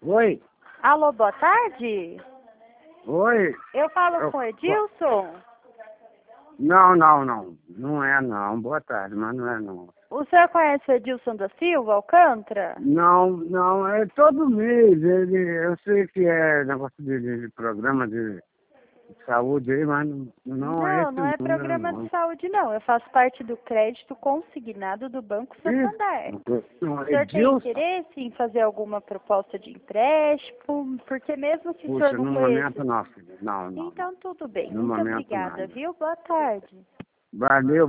Oi, Alô, boa tarde. oi. Eu falo com o Edilson. Não, não, não. Não é não. Boa tarde, mas não é não. O senhor conhece o Edilson da Silva Alcântara? Não, não, é todo mês. Eu sei que é negócio de programa de saúde aí, mas não é Não, esse não é número programa não. de saúde, não. Eu faço parte do crédito consignado do Banco Santander. Não, O senhor tem Edilson? interesse em fazer alguma proposta de empréstimo? Porque mesmo se o senhor Puxa, não no conhece... momento não, filho. Não, não. Então, tudo bem. No Muito momento obrigada, nada. viu? Boa tarde. Valeu.